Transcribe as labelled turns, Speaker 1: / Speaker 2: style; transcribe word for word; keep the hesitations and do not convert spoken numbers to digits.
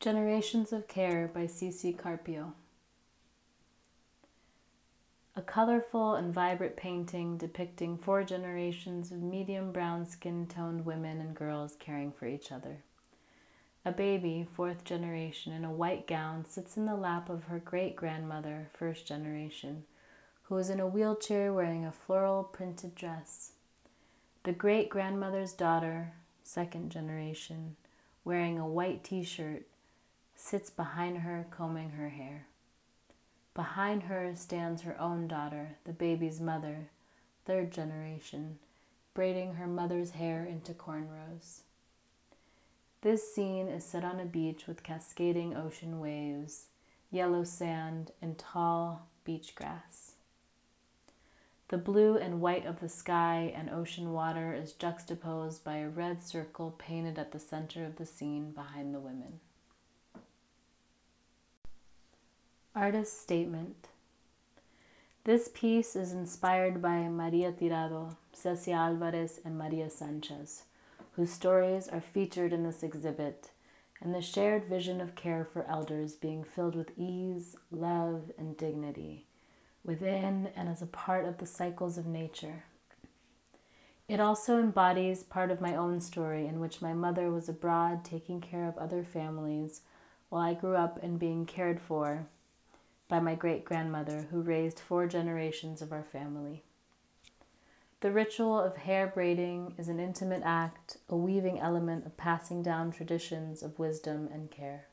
Speaker 1: Generations of Care by C C Carpio. A colorful and vibrant painting depicting four generations of medium brown skin-toned women and girls caring for each other. A baby, fourth generation, in a white gown sits in the lap of her great-grandmother, first generation, who is in a wheelchair wearing a floral printed dress. The great-grandmother's daughter, second generation, wearing a white t-shirt, sits behind her combing her hair. Behind her stands her own daughter, the baby's mother, third generation, braiding her mother's hair into cornrows. This scene is set on a beach with cascading ocean waves, yellow sand, and tall beach grass. The blue and white of the sky and ocean water is juxtaposed by a red circle painted at the center of the scene behind the women. Artist's Statement. This piece is inspired by Maria Tirado, Cecia Alvarez, and Maria Sanchez, whose stories are featured in this exhibit, and the shared vision of care for elders being filled with ease, love, and dignity, within and as a part of the cycles of nature. It also embodies part of my own story in which my mother was abroad taking care of other families while I grew up and being cared for by my great-grandmother, who raised four generations of our family. The ritual of hair braiding is an intimate act, a weaving element of passing down traditions of wisdom and care.